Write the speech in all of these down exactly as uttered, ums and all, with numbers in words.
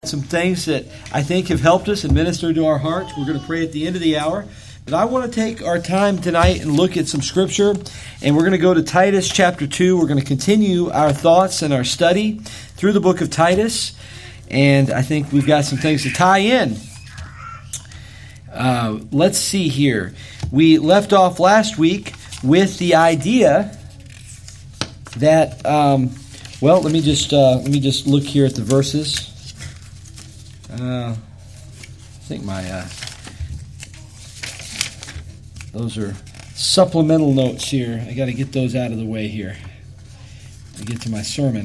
Some things that I think have helped us and ministered to our hearts. We're going to pray at the end of the hour. But I want to take our time tonight and look at some scripture. And we're going to go to Titus chapter two. We're going to continue our thoughts and our study through the book of Titus. And I think we've got some things to tie in. Uh, let's see here. We left off last week with the idea that, um, well, let me just uh, let me just look here at the verses. Uh, I think my uh, those are supplemental notes here. I got to get those out of the way here to get to my sermon.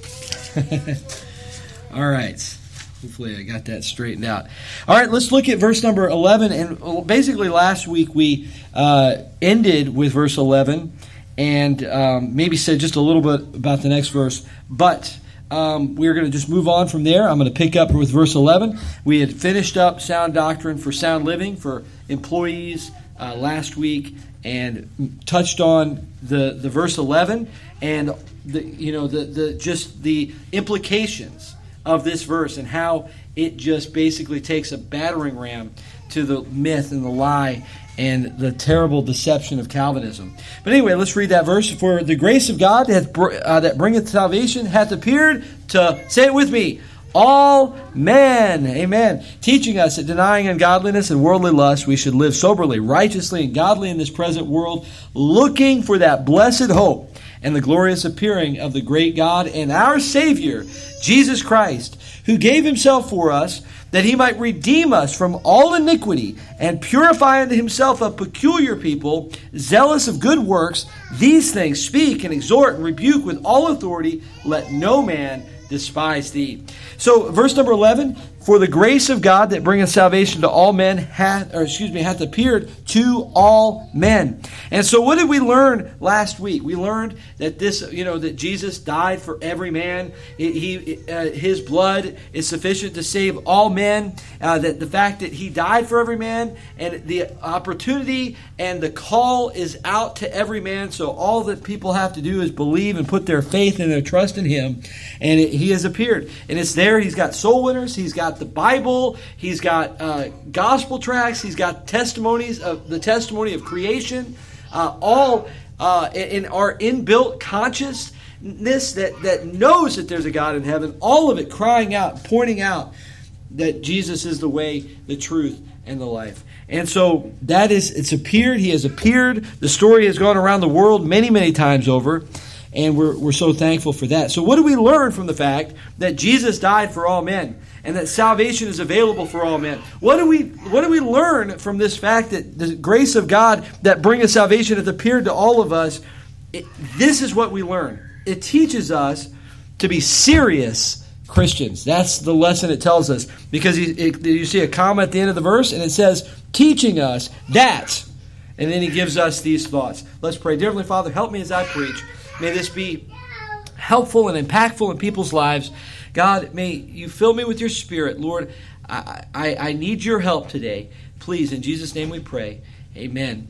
All right. Hopefully I got that straightened out. All right, let's look at verse number eleven. And basically last week we uh, ended with verse eleven and um, maybe said just a little bit about the next verse. But um, we're going to just move on from there. I'm going to pick up with verse eleven. We had finished up sound doctrine for sound living for employees uh, last week and touched on the, the verse eleven and the you know the the just the implications of this verse and how it just basically takes a battering ram to the myth and the lie and the terrible deception of Calvinism. But anyway, let's read that verse. For the grace of God hath, uh, that bringeth salvation hath appeared to, say it with me, all men. Amen. Teaching us that denying ungodliness and worldly lust, we should live soberly, righteously, and godly in this present world, looking for that blessed hope and the glorious appearing of the great God and our Savior, Jesus Christ, who gave himself for us, that he might redeem us from all iniquity and purify unto himself a peculiar people, zealous of good works. These things speak and exhort and rebuke with all authority. Let no man despise thee. So, verse number eleven, for the grace of God that bringeth salvation to all men hath, or excuse me, hath appeared to all men. And so, what did we learn last week? We learned that this, you know, that Jesus died for every man. He, uh, his blood is sufficient to save all men. Uh, that the fact that he died for every man, and the opportunity and the call is out to every man. So all that people have to do is believe and put their faith and their trust in him, and it, he has appeared. And it's there. He's got soul winners. He's got the Bible. He's got uh, gospel tracts. He's got testimonies of the testimony of creation. Uh, all uh, in our inbuilt consciousness that, that knows that there's a God in heaven. All of it crying out, pointing out that Jesus is the way, the truth, and the life. And so that is, it's appeared. He has appeared. The story has gone around the world many, many times over. And we're we're so thankful for that. So what do we learn from the fact that Jesus died for all men and that salvation is available for all men? What do we what do we learn from this fact that the grace of God that bringeth salvation hath appeared to all of us? It, this is what we learn. It teaches us to be serious Christians. That's the lesson it tells us. Because you, it, you see a comma at the end of the verse and it says, teaching us that. And then he gives us these thoughts. Let's pray. Dear Heavenly Father, help me as I preach. May this be helpful and impactful in people's lives. God, may you fill me with your Spirit. Lord, I, I, I need your help today. Please, in Jesus' name we pray. Amen.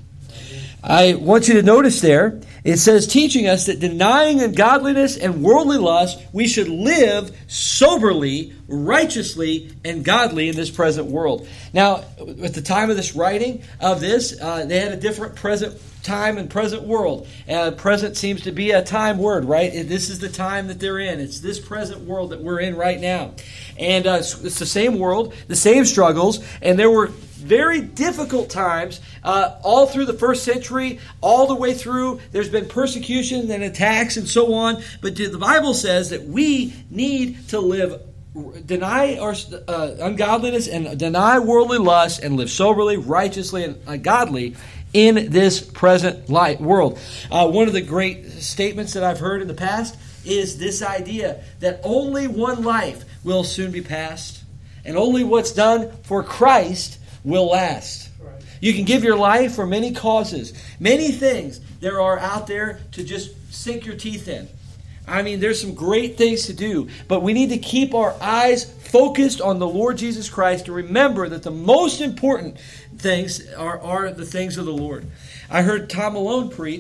I want you to notice there, it says, teaching us that denying ungodliness and worldly lust, we should live soberly, righteously, and godly in this present world. Now, at the time of this writing of this, uh, they had a different present time and present world. Uh, present seems to be a time word, right? This is the time that they're in. It's this present world that we're in right now. And uh, it's the same world, the same struggles, and there were very difficult times uh, all through the first century, all the way through. There's been persecution and attacks and so on. But the Bible says that we need to live, deny our uh, ungodliness and deny worldly lust and live soberly, righteously, and uh, godly in this present light world. Uh, one of the great statements that I've heard in the past is this idea that only one life will soon be passed, and only what's done for Christ will last. Right. You can give your life for many causes, many things there are out there to just sink your teeth in. I mean, there's some great things to do, but we need to keep our eyes focused on the Lord Jesus Christ to remember that the most important things are, are the things of the Lord. I heard Tom Malone preach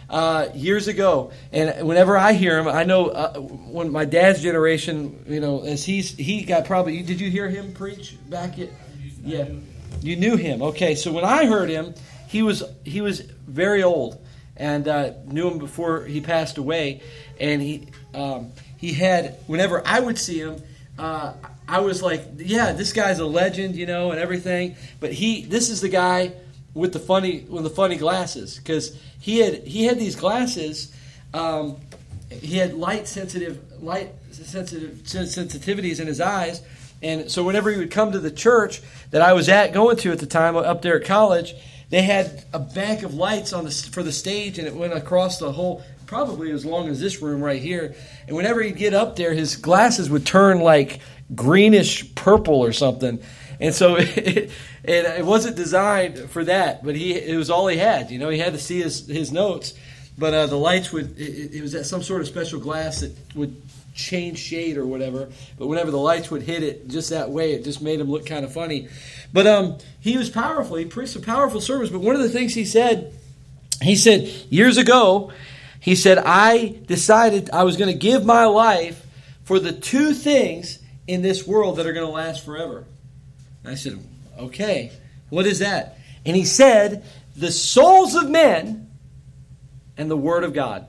uh, years ago. And whenever I hear him, I know uh, when my dad's generation, you know, as he's he got probably. Did you hear him preach back at? Yeah, you knew him. Okay, so when I heard him, he was he was very old, and uh, knew him before he passed away. And he um, he had whenever I would see him. Uh, I was like, yeah, this guy's a legend, you know, and everything. But he, this is the guy with the funny, with the funny glasses, because he had he had these glasses. Um, he had light sensitive, light sensitive sensitivities in his eyes, and so whenever he would come to the church that I was at, going to at the time up there at college, they had a bank of lights on the for the stage, and it went across the whole. Probably as long as this room right here. And whenever he'd get up there, his glasses would turn like greenish purple or something. And so it, it, it wasn't designed for that, but he it was all he had. You know, he had to see his, his notes. But uh, the lights would, it, it was at some sort of special glass that would change shade or whatever. But whenever the lights would hit it just that way, it just made him look kind of funny. But um, he was powerful. He preached a powerful service. But one of the things he said, he said years ago, he said, I decided I was going to give my life for the two things in this world that are going to last forever. And I said, okay, what is that? And he said, the souls of men and the Word of God.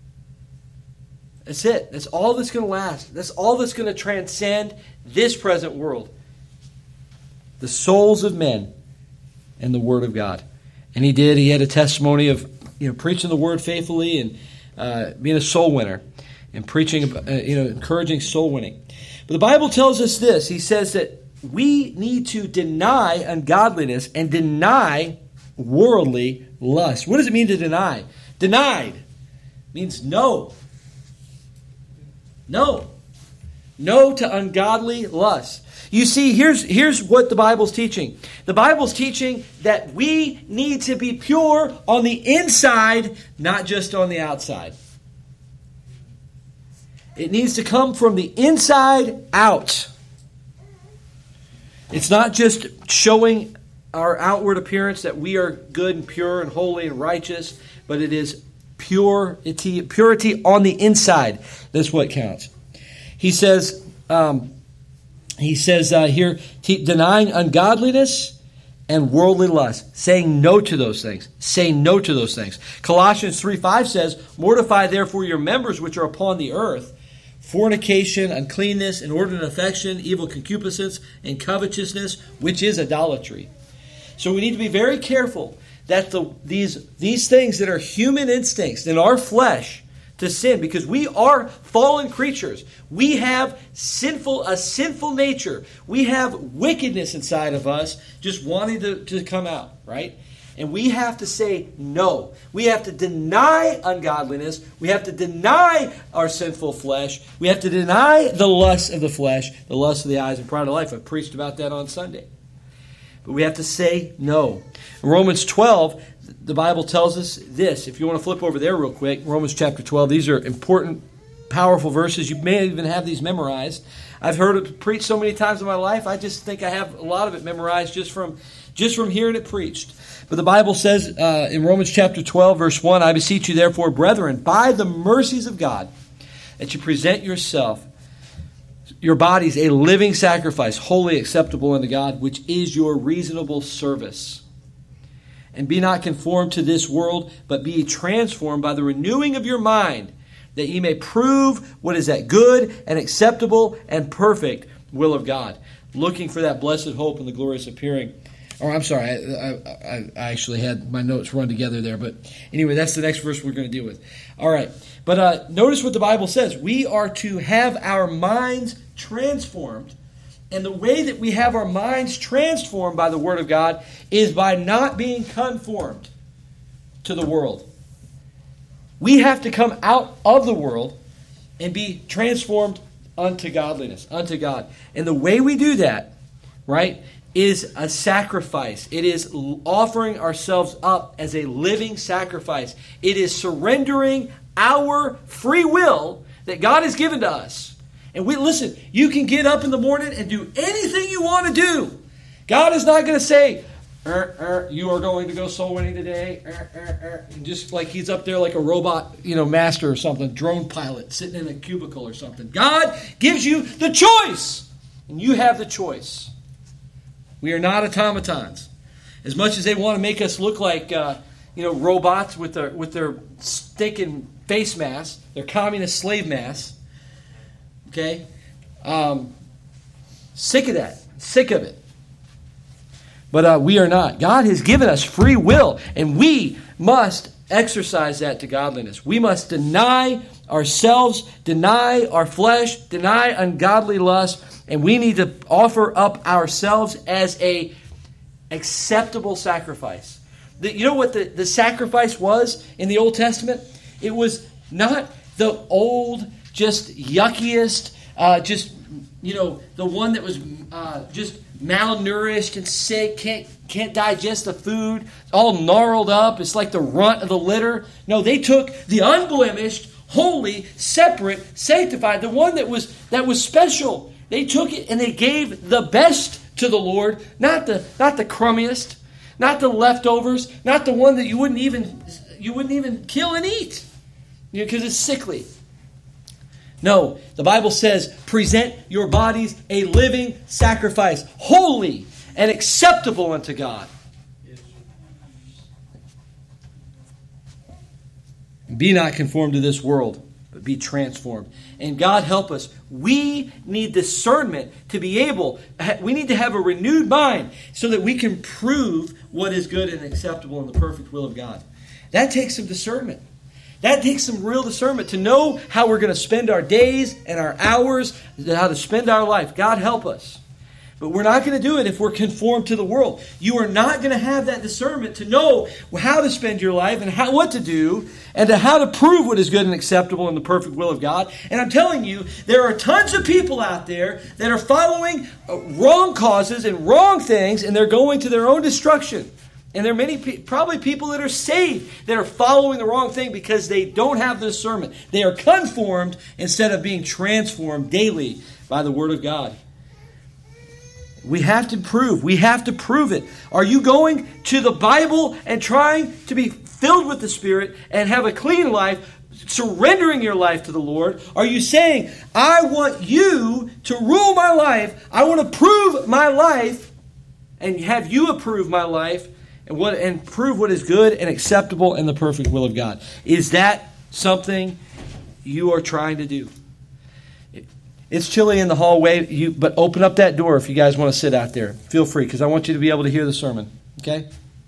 That's it. That's all that's going to last. That's all that's going to transcend this present world. The souls of men and the Word of God. And he did. He had a testimony of you know, preaching the Word faithfully and uh, being a soul winner and preaching, uh, you know, encouraging soul winning. But the Bible tells us this. He says that we need to deny ungodliness and deny worldly lust. What does it mean to deny? Denied means no. No. No to ungodly lust. You see, here's, here's what the Bible's teaching. The Bible's teaching that we need to be pure on the inside, not just on the outside. It needs to come from the inside out. It's not just showing our outward appearance that we are good and pure and holy and righteous, but it is purity, purity on the inside. That's what counts. He says... Um, He says uh, here, t- denying ungodliness and worldly lust, saying no to those things. Saying no to those things. Colossians three five says, mortify therefore your members which are upon the earth, fornication, uncleanness, inordinate affection, evil concupiscence, and covetousness, which is idolatry. So we need to be very careful that the these these things that are human instincts in our flesh to sin, because we are fallen creatures. We have sinful a sinful nature. We have wickedness inside of us just wanting to, to come out, right? And we have to say no. We have to deny ungodliness. We have to deny our sinful flesh. We have to deny the lust of the flesh, the lust of the eyes, and pride of life. I preached about that on Sunday. But we have to say no. In Romans twelve, the Bible tells us this. If you want to flip over there real quick, Romans chapter twelve. These are important, powerful verses. You may even have these memorized. I've heard it preached so many times in my life, I just think I have a lot of it memorized just from, just from hearing it preached. But the Bible says uh, in Romans chapter twelve, verse one, I beseech you therefore, brethren, by the mercies of God, that you present yourself, your bodies a living sacrifice, wholly acceptable unto God, which is your reasonable service. And be not conformed to this world, but be transformed by the renewing of your mind, that ye may prove what is that good and acceptable and perfect will of God. Looking for that blessed hope and the glorious appearing. Or I'm sorry, I, I, I actually had my notes run together there. But anyway, that's the next verse we're going to deal with. All right. But uh, notice what the Bible says. We are to have our minds transformed. And the way that we have our minds transformed by the Word of God is by not being conformed to the world. We have to come out of the world and be transformed unto godliness, unto God. And the way we do that, right, is a sacrifice. It is offering ourselves up as a living sacrifice. It is surrendering our free will that God has given to us. And we listen, you can get up in the morning and do anything you want to do. God is not going to say, Er, er, you are going to go soul winning today. Er, er, er. And just like he's up there like a robot, you know, master or something, drone pilot sitting in a cubicle or something. God gives you the choice, and you have the choice. We are not automatons. As much as they want to make us look like, uh, you know, robots with their with their stinking face masks, their communist slave masks. Okay, um, sick of that. Sick of it. But uh, we are not. God has given us free will, and we must exercise that to godliness. We must deny ourselves, deny our flesh, deny ungodly lust, and we need to offer up ourselves as a acceptable sacrifice. The, you know what the, the sacrifice was in the Old Testament? It was not the old, just yuckiest, uh, just, you know, the one that was uh, just malnourished and sick, can't can't digest the food, all gnarled up. It's like the runt of the litter. No, they took the unblemished, holy, separate, sanctified, the one that was that was special. They took it and they gave the best to the Lord, not the not the crummiest, not the leftovers, not the one that you wouldn't even you wouldn't even kill and eat, you know, because it's sickly. No, the Bible says, present your bodies a living sacrifice, holy and acceptable unto God. Be not conformed to this world, but be transformed. And God help us. We need discernment to be able, we need to have a renewed mind so that we can prove what is good and acceptable in the perfect will of God. That takes some discernment. That takes some real discernment to know how we're going to spend our days and our hours, how to spend our life. God help us. But we're not going to do it if we're conformed to the world. You are not going to have that discernment to know how to spend your life and how, what to do and to how to prove what is good and acceptable in the perfect will of God. And I'm telling you, there are tons of people out there that are following wrong causes and wrong things, and they're going to their own destruction. And there are many, probably people that are saved that are following the wrong thing because they don't have the discernment. They are conformed instead of being transformed daily by the Word of God. We have to prove. We have to prove it. Are you going to the Bible and trying to be filled with the Spirit and have a clean life, surrendering your life to the Lord? Are you saying, I want you to rule my life. I want to prove my life and have you approve my life and what and prove what is good and acceptable in the perfect will of God? Is that something you are trying to do? It's chilly in the hallway, you, but open up that door if you guys want to sit out there. Feel free, because I want you to be able to hear the sermon. Okay?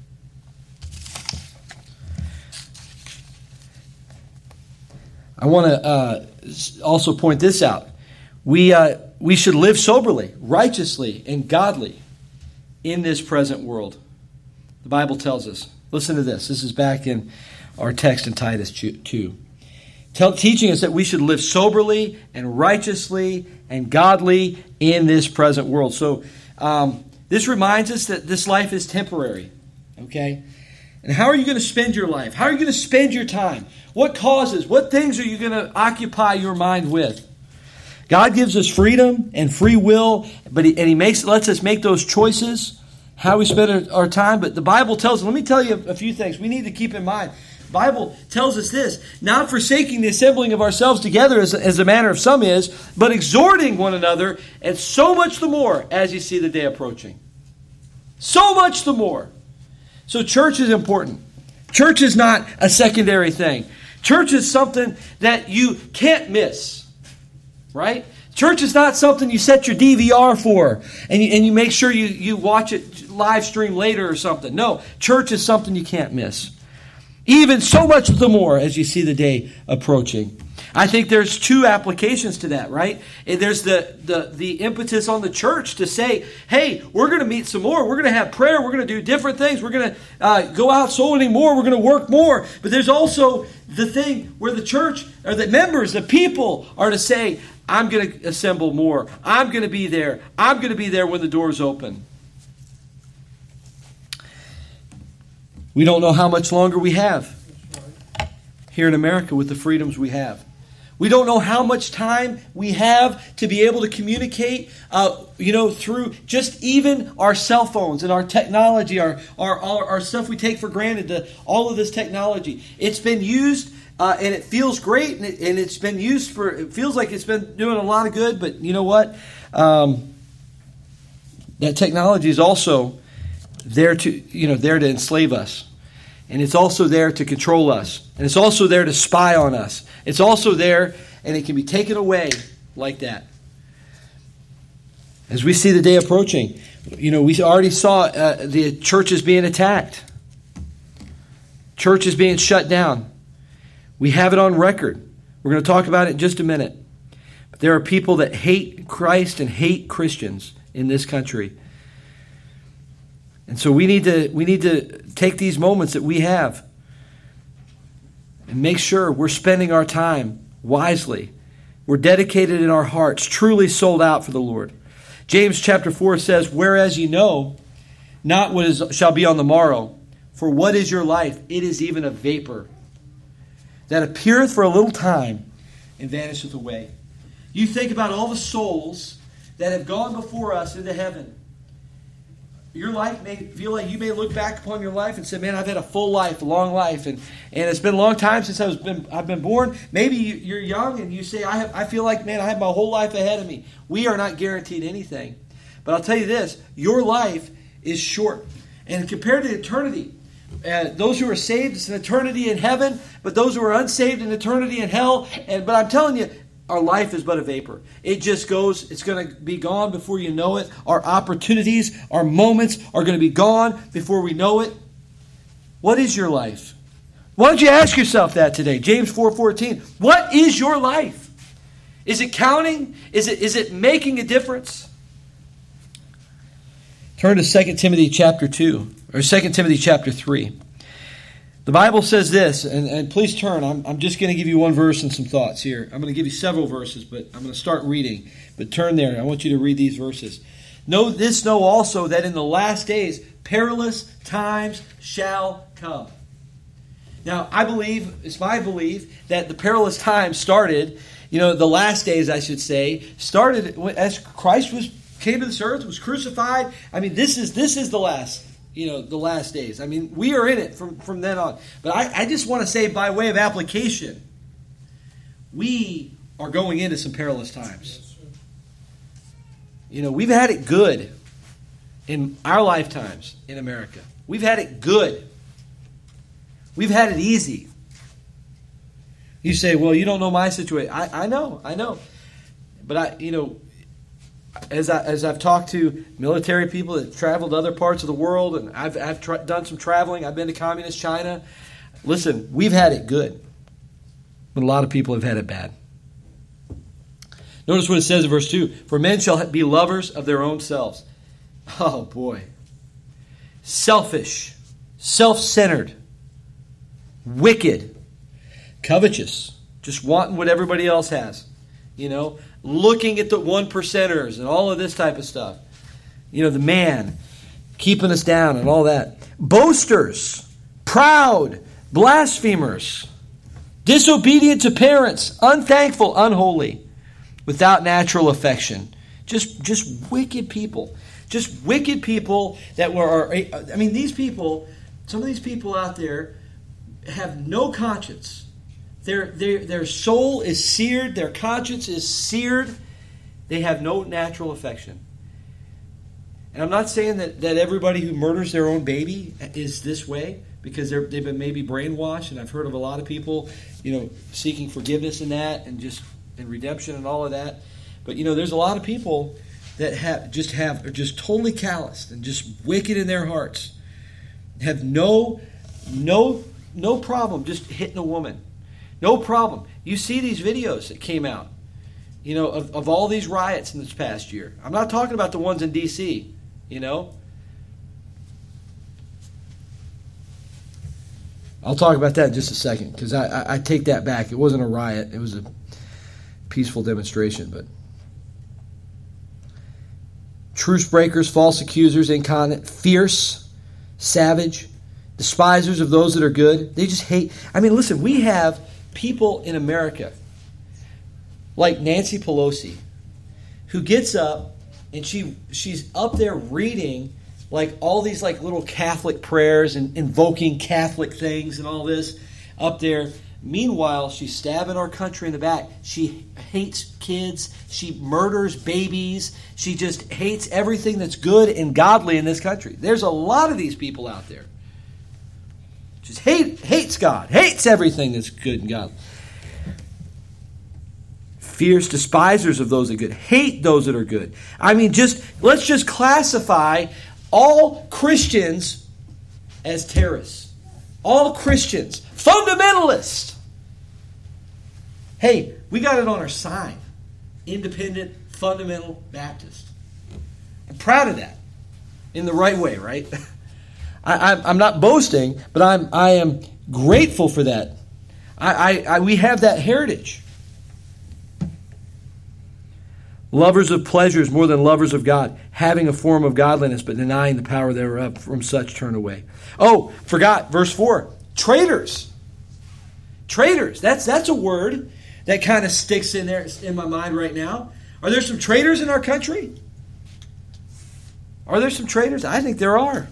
I want to uh, also point this out. We uh, we should live soberly, righteously, and godly in this present world. The Bible tells us. Listen to this. This is back in our text in Titus two. Tell, teaching us that we should live soberly and righteously and godly in this present world. So um, this reminds us that this life is temporary. Okay? And how are you going to spend your life? How are you going to spend your time? What causes, what things are you going to occupy your mind with? God gives us freedom and free will, but he, and He makes lets us make those choices, how we spend our, our time. But the Bible tells us, let me tell you a, a few things we need to keep in mind. The Bible tells us this, not forsaking the assembling of ourselves together as, as the manner of some is, but exhorting one another, and so much the more as you see the day approaching. So much the more. So church is important. Church is not a secondary thing. Church is something that you can't miss. Right? Church is not something you set your D V R for and you, and you make sure you, you watch it live stream later or something. No, church is something you can't miss. Even so much the more as you see the day approaching. I think there's two applications to that, right? There's the, the, the impetus on the church to say, hey, we're going to meet some more. We're going to have prayer. We're going to do different things. We're going to uh, go out soul winning more. We're going to work more. But there's also the thing where the church, or the members, the people are to say, I'm going to assemble more. I'm going to be there. I'm going to be there when the doors open. We don't know how much longer we have here in America with the freedoms we have. We don't know how much time we have to be able to communicate, uh, you know, through just even our cell phones and our technology, our, our, our, our stuff we take for granted, the, all of this technology. It's been used uh, and it feels great, and, it, and it's been used for, it feels like it's been doing a lot of good, but you know what? Um, that technology is also there to, you know, there to enslave us. And it's also there to control us. And it's also there to spy on us. It's also there, and it can be taken away like that. As we see the day approaching, you know, we already saw uh, the churches being attacked. Churches being shut down. We have it on record. We're going to talk about it in just a minute. But there are people that hate Christ and hate Christians in this country. And so we need to we need to take these moments that we have and make sure we're spending our time wisely. We're dedicated in our hearts, truly sold out for the Lord. James chapter four says, "Whereas ye know not what is shall be on the morrow, for what is your life? It is even a vapor that appeareth for a little time and vanisheth away." You think about all the souls that have gone before us into heaven. Your life may feel like you may look back upon your life and say, man, I've had a full life, a long life, and, and it's been a long time since I was been, I've been born. Maybe you, you're young and you say, I have, I feel like, man, I have my whole life ahead of me. We are not guaranteed anything. But I'll tell you this, your life is short. And compared to eternity, uh, those who are saved, it's an eternity in heaven, but those who are unsaved, an eternity in hell. And But I'm telling you, our life is but a vapor. It just goes, it's going to be gone before you know it. Our opportunities, our moments are going to be gone before we know it. What is your life? Why don't you ask yourself that today? James four fourteen. What is your life? Is it counting? Is it is it making a difference? Turn to Second Timothy chapter two, or Second Timothy chapter three. The Bible says this, and, and please turn. I'm, I'm just going to give you one verse and some thoughts here. I'm going to give you several verses, but I'm going to start reading. But turn there. I want you to read these verses. Know this, know also that in the last days perilous times shall come. Now, I believe, it's my belief, that the perilous times started, you know, the last days, I should say, started as Christ was came to this earth, was crucified. I mean, this is this is the last. You know, the last days. I mean, we are in it from, from then on. But I, I just want to say, by way of application, we are going into some perilous times. You know, we've had it good in our lifetimes in America. We've had it good. We've had it easy. You say, well, you don't know my situation. I, I know, I know. But, I, you know, As, I, as I've talked to military people that traveled to other parts of the world, and I've, I've tra- done some traveling, I've been to communist China. Listen, we've had it good, but a lot of people have had it bad. Notice what it says in verse two. For men shall be lovers of their own selves. Oh boy. Selfish, self-centered, wicked, covetous, just wanting what everybody else has. You know, looking at the one percenters and all of this type of stuff. You know, the man keeping us down and all that. Boasters, proud, blasphemers, disobedient to parents, unthankful, unholy, without natural affection. Just, just wicked people. Just wicked people that were, I mean, these people, some of these people out there have no conscience. Their, their, their soul is seared. Their conscience is seared. They have no natural affection. And I'm not saying that, that everybody who murders their own baby is this way, because they're, they've been maybe brainwashed. And I've heard of a lot of people, you know, seeking forgiveness in that and just and redemption and all of that. But, you know, there's a lot of people that have just have are just totally calloused and just wicked in their hearts. Have no, no, no problem just hitting a woman. No problem. You see these videos that came out, you know, of, of all these riots in this past year. I'm not talking about the ones in D C, you know. I'll talk about that in just a second, because I, I, I take that back. It wasn't a riot. It was a peaceful demonstration. But truce breakers, false accusers, incontinent, fierce, savage, despisers of those that are good. They just hate. I mean, listen, we have people in America like Nancy Pelosi, who gets up and she she's up there reading like all these like little Catholic prayers and invoking Catholic things and all this up there. Meanwhile, she's stabbing our country in the back. She hates kids. She murders babies. She just hates everything that's good and godly in this country. There's a lot of these people out there. Just hate, hates God, hates everything that's good and godly. Fierce despisers of those that are good. Hate those that are good. I mean, just let's just classify all Christians as terrorists. All Christians. Fundamentalists. Hey, we got it on our sign. Independent, fundamental Baptist. I'm proud of that. In the right way, right? I, I'm not boasting, but I'm I am grateful for that. I, I, I we have that heritage. Lovers of pleasures more than lovers of God, having a form of godliness, but denying the power thereof, from such turn away. Oh, forgot, verse four. Traitors. Traitors. That's that's a word that kind of sticks in there in my mind right now. Are there some traitors in our country? Are there some traitors? I think there are.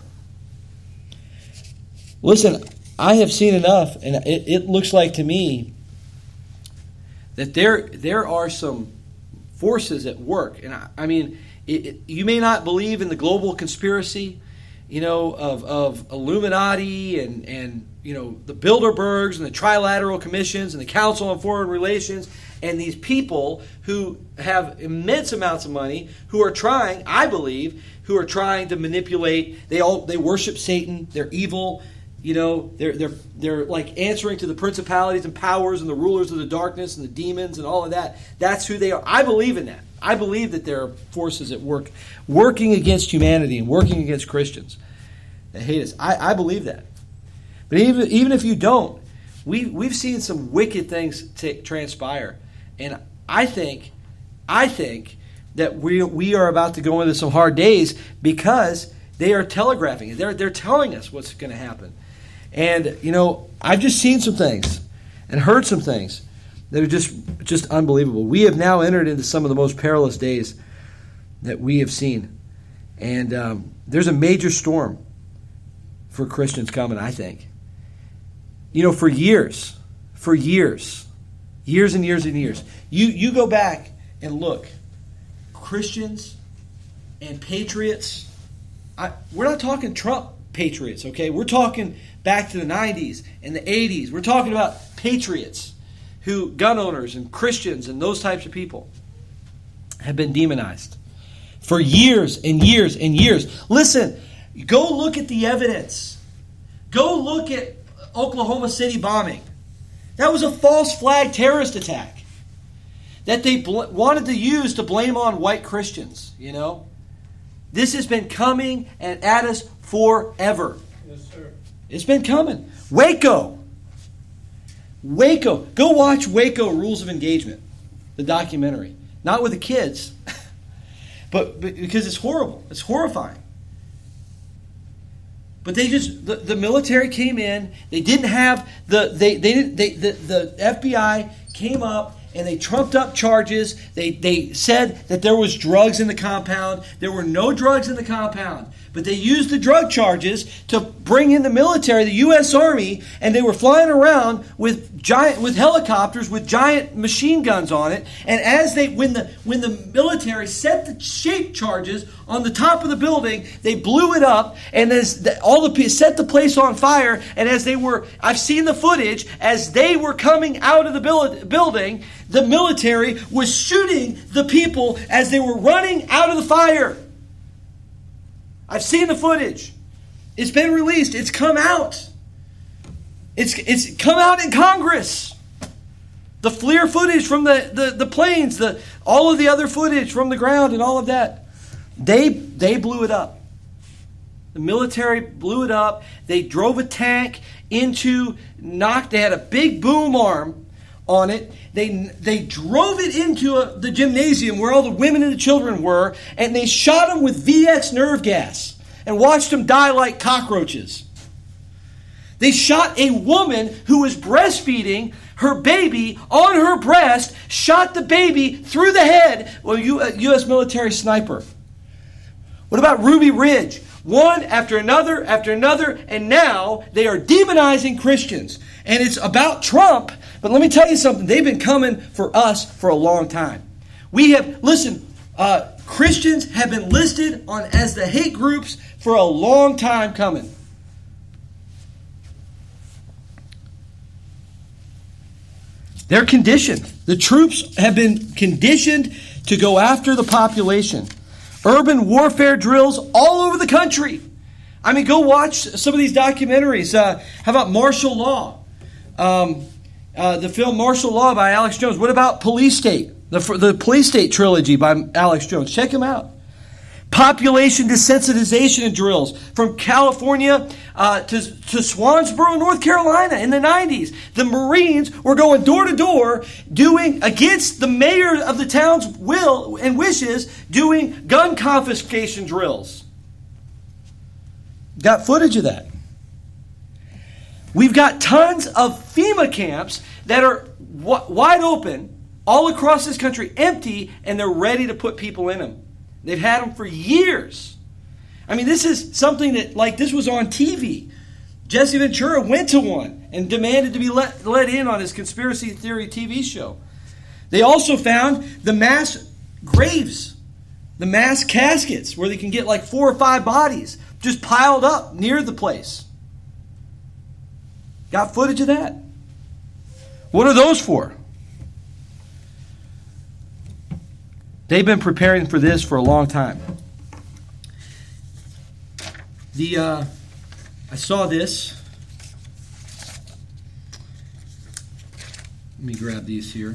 Listen, I have seen enough, and it, it looks like to me that there there are some forces at work. And I, I mean, it, it, you may not believe in the global conspiracy, you know, of, of Illuminati and, and, you know, the Bilderbergs and the Trilateral Commissions and the Council on Foreign Relations and these people who have immense amounts of money who are trying, I believe, who are trying to manipulate. They all they worship Satan. They're evil. You know, they're they're they're like answering to the principalities and powers and the rulers of the darkness and the demons and all of that. That's who they are. I believe in that. I believe that there are forces at work working against humanity and working against Christians that hate us. I, I believe that. But even even if you don't, we we've seen some wicked things t- transpire, and I think I think that we we are about to go into some hard days because they are telegraphing it. They're they're telling us what's going to happen. And, you know, I've just seen some things and heard some things that are just just unbelievable. We have now entered into some of the most perilous days that we have seen. And um, there's a major storm for Christians coming, I think. You know, for years, for years, years and years and years, you, you go back and look, Christians and patriots, I, we're not talking Trump patriots, okay? We're talking back to the nineties and the eighties. We're talking about patriots who, gun owners and Christians and those types of people have been demonized for years and years and years. Listen, go look at the evidence. Go look at Oklahoma City bombing. That was a false flag terrorist attack that they bl- wanted to use to blame on white Christians, you know? This has been coming and at us forever. Yes, sir. It's been coming. Waco. Waco. Go watch Waco Rules of Engagement, the documentary. Not with the kids, but, but because it's horrible. It's horrifying. But they just, the, the military came in. They didn't have, the they they didn't, they, the, the F B I came up and they trumped up charges. They they said that there was drugs in the compound. There were no drugs in the compound. But they used the drug charges to bring in the military, the U S Army, and they were flying around with giant with helicopters with giant machine guns on it. And as they when the when the military set the shape charges on the top of the building, they blew it up, and as the, all the set the place on fire. And as they were, I've seen the footage as they were coming out of the building, the military was shooting the people as they were running out of the fire. I've seen the footage. It's been released. It's come out. It's it's come out in Congress. The FLIR footage from the, the, the planes, the all of the other footage from the ground and all of that. They they blew it up. The military blew it up. They drove a tank into, knocked, they had a big boom arm on it. They they drove it into a, the gymnasium where all the women and the children were, and they shot them with V X nerve gas and watched them die like cockroaches. They shot a woman who was breastfeeding her baby on her breast, shot the baby through the head with a U S military sniper. What about Ruby Ridge? One after another after another, and now they are demonizing Christians. And it's about Trump, but let me tell you something. They've been coming for us for a long time. We have, listen, uh, Christians have been listed on as the hate groups for a long time coming. They're conditioned. The troops have been conditioned to go after the population. Urban warfare drills all over the country. I mean, go watch some of these documentaries. Uh, how about Martial Law? Um, uh, the film Martial Law by Alex Jones. What about Police State? The, the Police State trilogy by Alex Jones. Check them out. Population desensitization drills from California uh, to, to Swansboro, North Carolina in the nineties. The Marines were going door to door doing, against the mayor of the town's will and wishes, doing gun confiscation drills. Got footage of that. We've got tons of FEMA camps that are w- wide open all across this country, empty, and they're ready to put people in them. They've had them for years. I mean, this is something that, like, this was on T V. Jesse Ventura went to one and demanded to be let, let in on his conspiracy theory T V show. They also found the mass graves, the mass caskets, where they can get like four or five bodies just piled up near the place. Got footage of that. What are those for? They've been preparing for this for a long time. The uh, I saw this. Let me grab these here.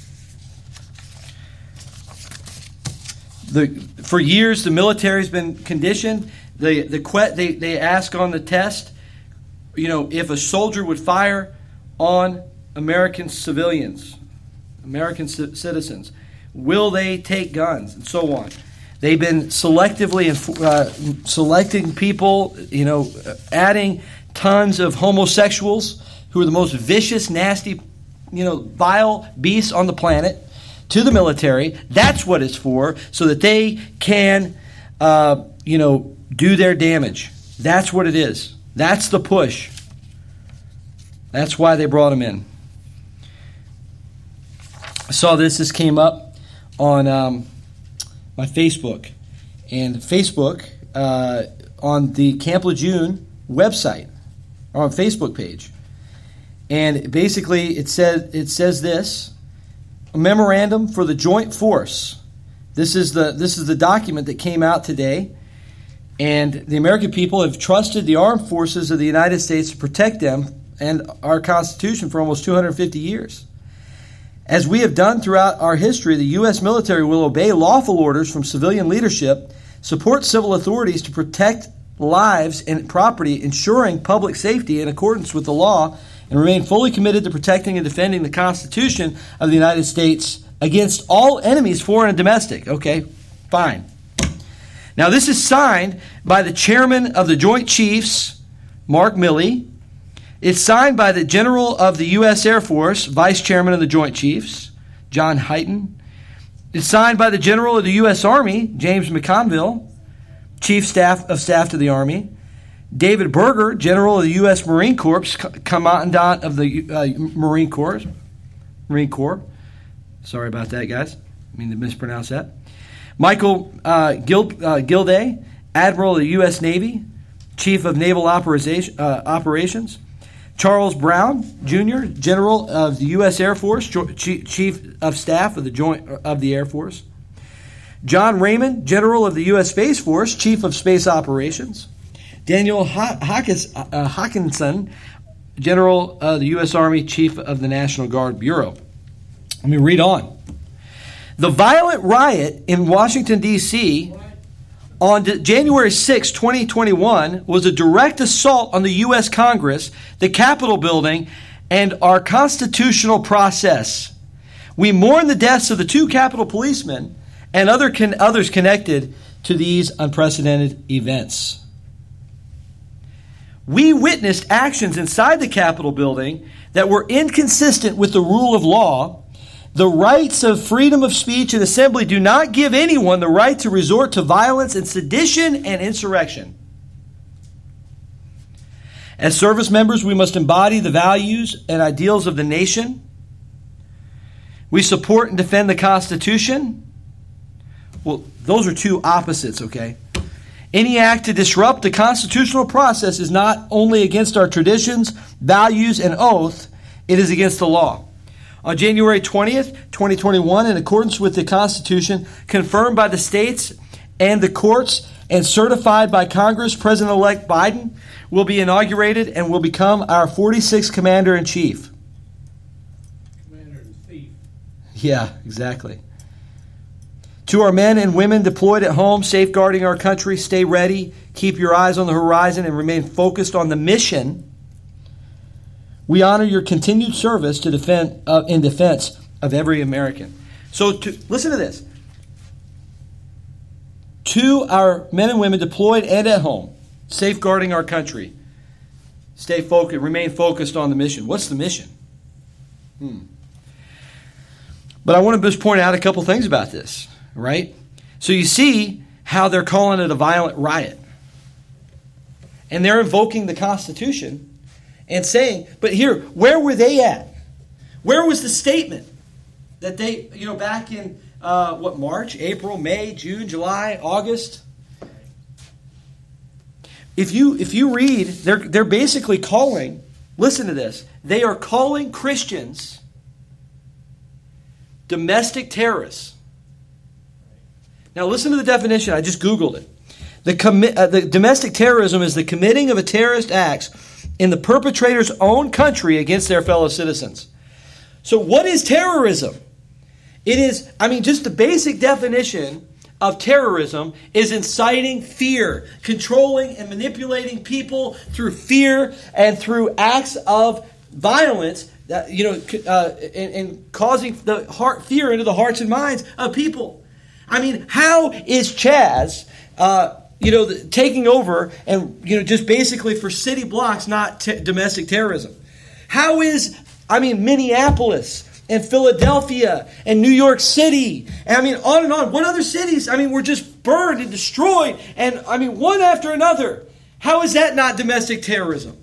The for years the military's been conditioned. The the que- they they ask on the test, you know, if a soldier would fire on American civilians, American c- citizens. Will they take guns, and so on? They've been selectively uh, selecting people, you know, adding tons of homosexuals who are the most vicious, nasty, you know, vile beasts on the planet to the military. That's what it's for, so that they can, uh, you know, do their damage. That's what it is. That's the push. That's why they brought them in. I saw this. This came up on um, my Facebook. And Facebook, uh, on the Camp Lejeune website, or on Facebook page. And basically it said it says this, a memorandum for the Joint Force. This is the this is the document that came out today. And the American people have trusted the armed forces of the United States to protect them and our Constitution for almost two hundred fifty years. As we have done throughout our history, the U S military will obey lawful orders from civilian leadership, support civil authorities to protect lives and property, ensuring public safety in accordance with the law, and remain fully committed to protecting and defending the Constitution of the United States against all enemies, foreign and domestic. Okay, fine. Now, this is signed by the chairman of the Joint Chiefs, Mark Milley. It's signed by the General of the U S Air Force, Vice Chairman of the Joint Chiefs, John Hyten. It's signed by the General of the U S Army, James McConville, Chief Staff of Staff to the Army. David Berger, General of the U S Marine Corps, Commandant of the uh, Marine Corps. Marine Corps. Sorry about that, guys. I mean to mispronounce that. Michael uh, Gild, uh, Gilday, Admiral of the U S Navy, Chief of Naval Operation, uh, Operations. Charles Brown, Junior, General of the U S Air Force, Chief of Staff of the Joint of the Air Force. John Raymond, General of the U S Space Force, Chief of Space Operations. Daniel Hawkinson, General of the U S Army, Chief of the National Guard Bureau. Let me read on. The violent riot in Washington, D C on January sixth, twenty twenty-one was a direct assault on the U S Congress, the Capitol building, and our constitutional process. We mourn the deaths of the two Capitol policemen and other con- others connected to these unprecedented events. We witnessed actions inside the Capitol building that were inconsistent with the rule of law. The rights of freedom of speech and assembly do not give anyone the right to resort to violence and sedition and insurrection. As service members, we must embody the values and ideals of the nation. We support and defend the Constitution. Well, those are two opposites, okay? Any act to disrupt the constitutional process is not only against our traditions, values, and oath, it is against the law. On January twentieth, twenty twenty-one, in accordance with the Constitution, confirmed by the states and the courts, and certified by Congress, President-elect Biden will be inaugurated and will become our forty-sixth Commander-in-Chief. Commander-in-Chief. Yeah, exactly. To our men and women deployed at home, safeguarding our country, stay ready, keep your eyes on the horizon, and remain focused on the mission. We honor your continued service to defend uh, in defense of every American. So, to, listen to this. To our men and women deployed and at home, safeguarding our country, stay focused, remain focused on the mission. What's the mission? Hmm. But I want to just point out a couple things about this. Right? So you see how they're calling it a violent riot. And they're invoking the Constitution and saying, but here, where were they at? Where was the statement that they, you know, back in, uh, what, March, April, May, June, July, August? If you if you read, they're they're basically calling, listen to this, they are calling Christians domestic terrorists. Now listen to the definition. I just Googled it. The, commi- uh, the domestic terrorism is the committing of a terrorist acts in the perpetrator's own country against their fellow citizens. So what is terrorism? It is, I mean, just the basic definition of terrorism is inciting fear, controlling and manipulating people through fear and through acts of violence, that, you know, uh, and, and causing the heart fear into the hearts and minds of people. I mean, how is Chaz, uh, you know, the, taking over and, you know, just basically for city blocks, not t- domestic terrorism? How is, I mean, Minneapolis and Philadelphia and New York City, and I mean, on and on. What other cities, I mean, were just burned and destroyed, and I mean, one after another. How is that not domestic terrorism?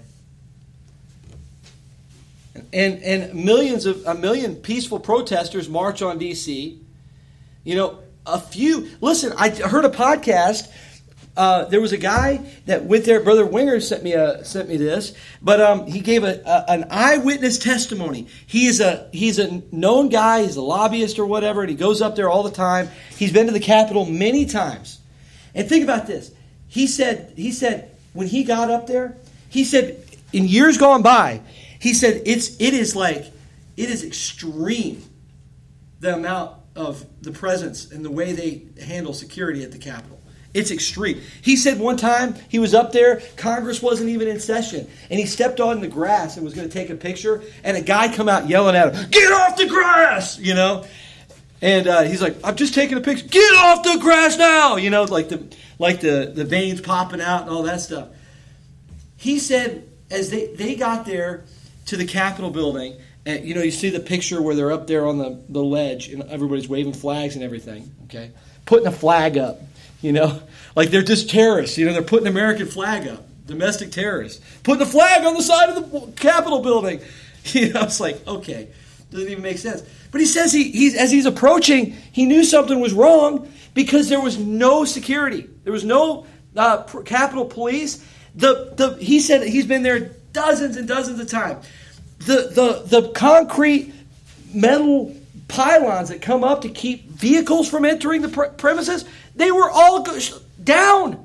And and millions of, a million peaceful protesters march on D C You know, a few, listen, I heard a podcast. Uh, there was a guy that went there. Brother Winger sent me a, sent me this, but um, he gave a, a an eyewitness testimony. He is a he's a known guy. He's a lobbyist or whatever, and he goes up there all the time. He's been to the Capitol many times. And think about this. He said he said when he got up there, he said in years gone by, he said it's it is like it is extreme the amount of the presence and the way they handle security at the Capitol. It's extreme. He said one time he was up there, Congress wasn't even in session, and he stepped on the grass and was going to take a picture, and a guy come out yelling at him, "Get off the grass!" You know? And uh, he's like, "I'm just taking a picture." "Get off the grass now!" You know, like the like the, the veins popping out and all that stuff. He said as they, they got there to the Capitol building, and you know, you see the picture where they're up there on the, the ledge and everybody's waving flags and everything, okay? Putting a flag up, you know? Like they're just terrorists, you know, they're putting an American flag up, domestic terrorists. Putting a flag on the side of the Capitol building. You know, it's like, okay, doesn't even make sense. But he says he he's as he's approaching, he knew something was wrong because there was no security. There was no uh, Capitol Police. The the he said he's been there dozens and dozens of times. The, the the concrete metal pylons that come up to keep vehicles from entering the pre- premises, they were all go- down.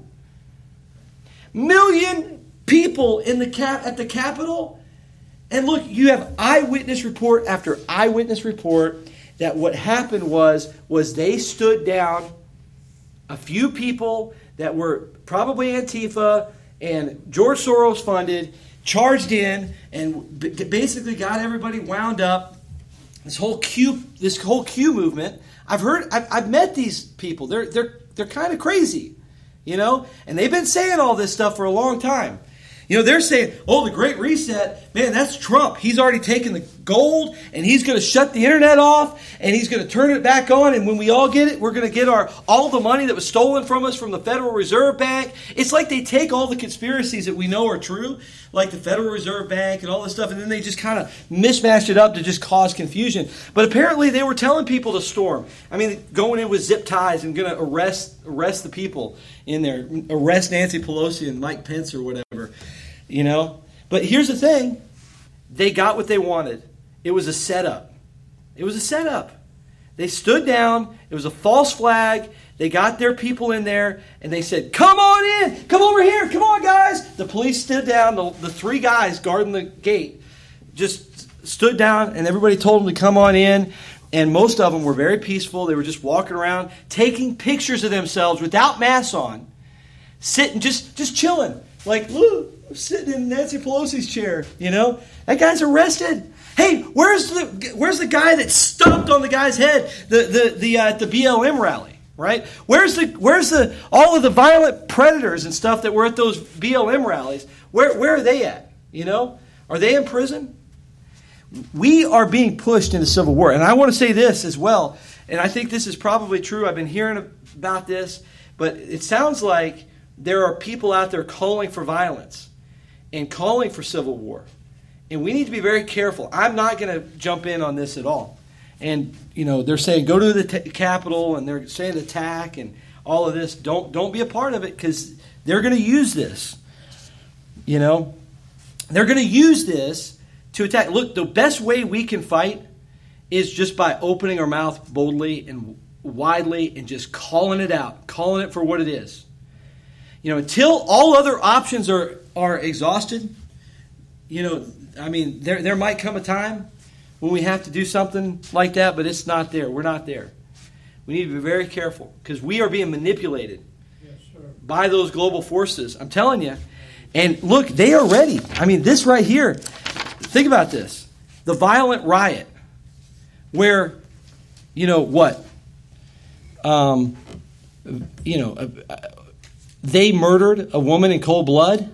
Million people in the cap at the Capitol. And look, you have eyewitness report after eyewitness report that what happened was, was they stood down a few people that were probably Antifa and George Soros funded, charged in and basically got everybody wound up. This whole Q, this whole Q movement. I've heard, I've, I've met these people. They're they're they're kind of crazy, you know, and they've been saying all this stuff for a long time. You know, they're saying, oh, the Great Reset, man, that's Trump. He's already taken the gold, and he's going to shut the internet off, and he's going to turn it back on, and when we all get it, we're going to get our all the money that was stolen from us from the Federal Reserve Bank. It's like they take all the conspiracies that we know are true, like the Federal Reserve Bank and all this stuff, and then they just kind of mismatch it up to just cause confusion. But apparently they were telling people to storm. I mean, going in with zip ties and going to arrest arrest the people in there, arrest Nancy Pelosi and Mike Pence or whatever. You know, but here's the thing. They got what they wanted. It was a setup. It was a setup. They stood down. It was a false flag. They got their people in there and they said, come on in. Come over here. Come on, guys. The police stood down. The, the three guys guarding the gate just stood down and everybody told them to come on in. And most of them were very peaceful. They were just walking around, taking pictures of themselves without masks on, sitting, just, just chilling. Like, look, I'm sitting in Nancy Pelosi's chair, you know? That guy's arrested. Hey, where's the where's the guy that stomped on the guy's head the the the uh, at the B L M rally, right? Where's the where's the all of the violent predators and stuff that were at those B L M rallies? Where where are they at? You know? Are they in prison? We are being pushed into civil war. And I want to say this as well, and I think this is probably true. I've been hearing about this, but it sounds like there are people out there calling for violence and calling for civil war. And we need to be very careful. I'm not going to jump in on this at all. And, you know, they're saying go to the t- Capitol and they're saying attack and all of this. Don't don't be a part of it because they're going to use this. You know, they're going to use this to attack. Look, the best way we can fight is just by opening our mouth boldly and widely and just calling it out, calling it for what it is. You know, until all other options are, are exhausted, you know, I mean, there there might come a time when we have to do something like that, but it's not there. We're not there. We need to be very careful because we are being manipulated yes, sir. by those global forces. I'm telling you. And look, they are ready. I mean, this right here, think about this. The violent riot where, you know, what? Um, you know, uh, they murdered a woman in cold blood.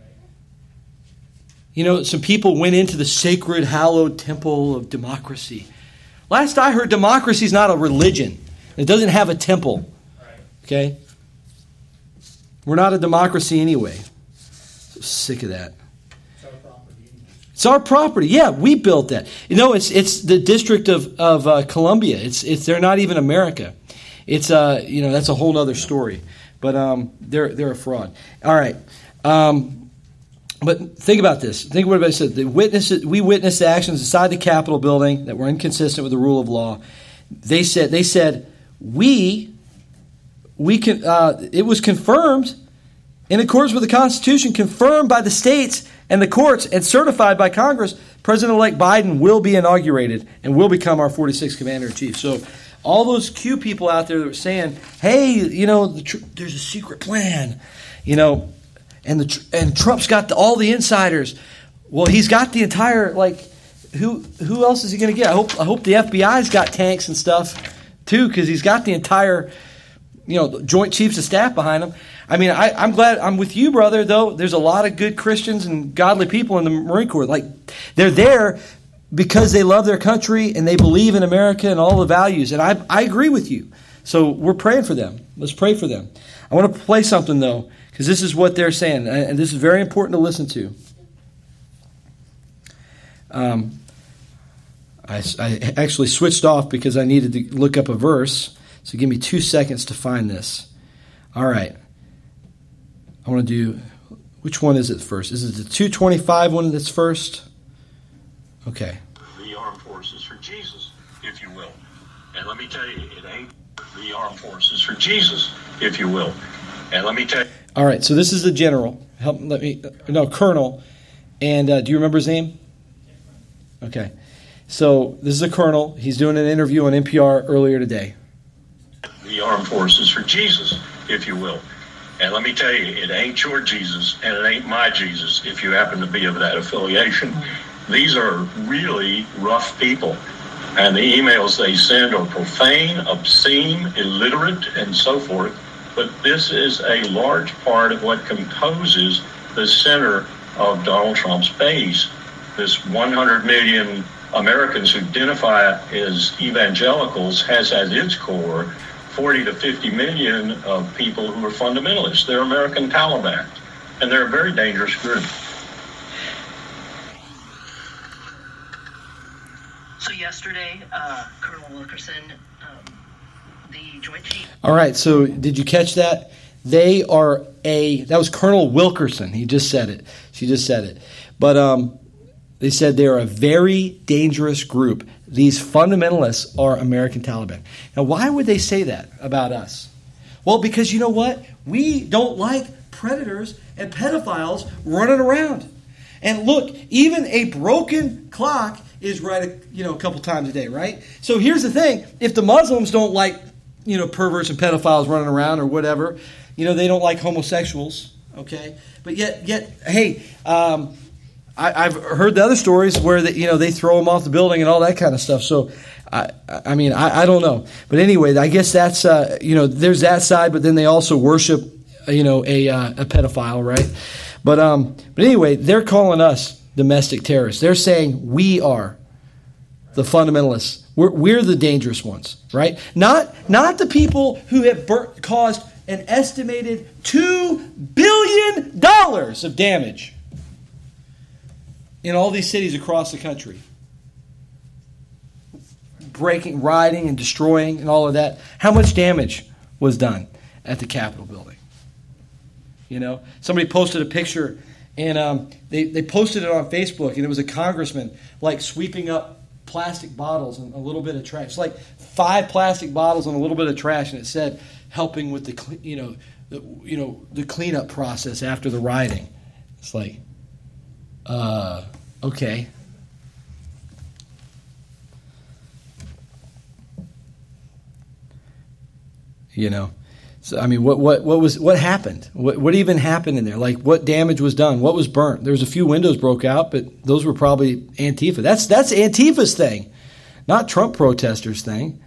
You know, some people went into the sacred, hallowed temple of democracy. Last I heard, democracy is not a religion. It doesn't have a temple. Okay? We're not a democracy anyway. So sick of that. It's our property. It's our property. Yeah, we built that. You know, it's it's the District of of uh, Columbia. It's it's they're not even America. It's uh you know that's a whole other story. But um they're they're a fraud. All right. Um, But think about this. Think what everybody said. The witness, we witnessed the actions inside the Capitol building that were inconsistent with the rule of law. They said, they said, we, we can. Uh, it was confirmed in accordance with the Constitution, confirmed by the states and the courts, and certified by Congress. President-elect Biden will be inaugurated and will become our forty-sixth Commander-in-Chief. So, all those Q people out there that were saying, "Hey, you know, the tr- there's a secret plan," you know. And the and Trump's got the, all the insiders. Well, he's got the entire like. Who who else is he going to get? I hope I hope the F B I's got tanks and stuff too, because he's got the entire, you know, Joint Chiefs of Staff behind him. I mean, I, I'm glad I'm with you, brother. Though there's a lot of good Christians and godly people in the Marine Corps. Like they're there because they love their country and they believe in America and all the values. And I I agree with you. So we're praying for them. Let's pray for them. I want to play something though. Because this is what they're saying, and this is very important to listen to. Um, I, I actually switched off because I needed to look up a verse. So give me two seconds to find this. All right. I want to do, which one is it first? Is it the two twenty-five one that's first? Okay. The armed forces for Jesus, if you will. And let me tell you, it ain't the armed forces for Jesus, if you will. And let me tell you. All right, so this is the general. Help let me no colonel. And uh, do you remember his name? Okay, so this is a colonel. He's doing an interview on N P R earlier today. The armed forces for Jesus, if you will. And let me tell you, it ain't your Jesus, and it ain't my Jesus. If you happen to be of that affiliation, these are really rough people, and the emails they send are profane, obscene, illiterate, and so forth. But this is a large part of what composes the center of Donald Trump's base. This one hundred million Americans who identify as evangelicals has at its core forty to fifty million of people who are fundamentalists. They're American Taliban, and they're a very dangerous group. So yesterday, uh, Colonel Wilkerson, um, the Joint Chief... All right, so did you catch that? They are a... That was Colonel Wilkerson. He just said it. She just said it. But um, they said they're a very dangerous group. These fundamentalists are American Taliban. Now, why would they say that about us? Well, because you know what? We don't like predators and pedophiles running around. And look, even a broken clock is right, a, you know, a couple times a day, right? So here's the thing: if the Muslims don't like, you know, perverts and pedophiles running around or whatever, you know, they don't like homosexuals, okay? But yet, yet, hey, um, I, I've heard the other stories where that you know they throw them off the building and all that kind of stuff. So, I, I mean, I, I don't know. But anyway, I guess that's uh, you know, there's that side, but then they also worship, you know, a uh, a pedophile, right? But um, but anyway, they're calling us domestic terrorists. They're saying we are the fundamentalists. We're, we're the dangerous ones, right? Not not the people who have bur- caused an estimated two billion dollars of damage in all these cities across the country. Breaking, rioting, and destroying and all of that. How much damage was done at the Capitol building? You know, somebody posted a picture, and um, they, they posted it on Facebook, and it was a congressman, like, sweeping up plastic bottles and a little bit of trash. It's like five plastic bottles and a little bit of trash, and it said, helping with the, you know, the, you know, the cleanup process after the rioting. It's like, uh, okay. You know. So I mean, what what what was what happened? What what even happened in there? Like, what damage was done? What was burnt? There was a few windows broke out, but those were probably Antifa. That's that's Antifa's thing, not Trump protesters' thing.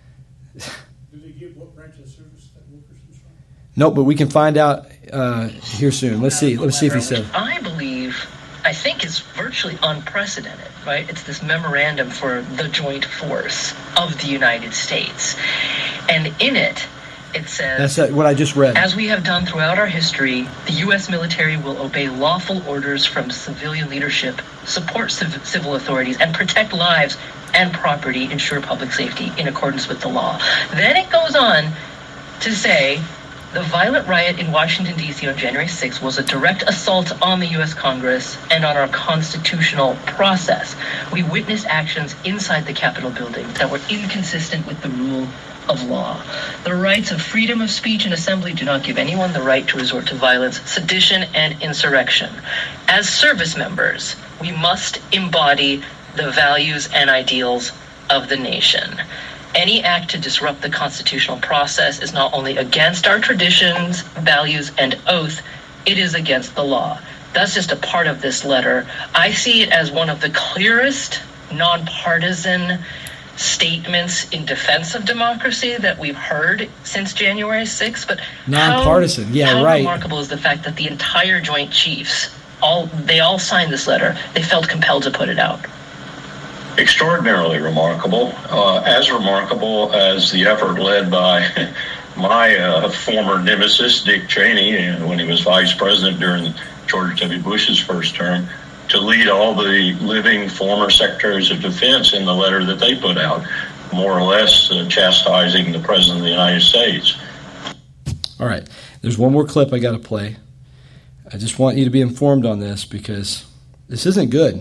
Do they give what branch of service that Wilkerson's from? No, but we can find out uh, here soon. Let's see. Let's see if he said. I believe, I think it's virtually unprecedented, right? It's this memorandum for the joint force of the United States, and in it. It says, that's what I just read. As we have done throughout our history, the U S military will obey lawful orders from civilian leadership, support civ- civil authorities, and protect lives and property, ensure public safety in accordance with the law. Then it goes on to say, the violent riot in Washington, D C on January sixth was a direct assault on the U S Congress and on our constitutional process. We witnessed actions inside the Capitol building that were inconsistent with the rule of law. The rights of freedom of speech and assembly do not give anyone the right to resort to violence, sedition, and insurrection. As service members, we must embody the values and ideals of the nation. Any act to disrupt the constitutional process is not only against our traditions, values, and oath, it is against the law. That's just a part of this letter. I see it as one of the clearest, nonpartisan statements in defense of democracy that we've heard since January sixth, but nonpartisan, how, yeah, how right. remarkable is the fact that the entire Joint Chiefs, all they all signed this letter. They felt compelled to put it out. Extraordinarily remarkable, uh, as remarkable as the effort led by my uh, former nemesis, Dick Cheney, and when he was vice president during George W. Bush's first term, to lead all the living former secretaries of defense in the letter that they put out, more or less uh, chastising the president of the United States. All right, there's one more clip I got to play. I just want you to be informed on this because this isn't good.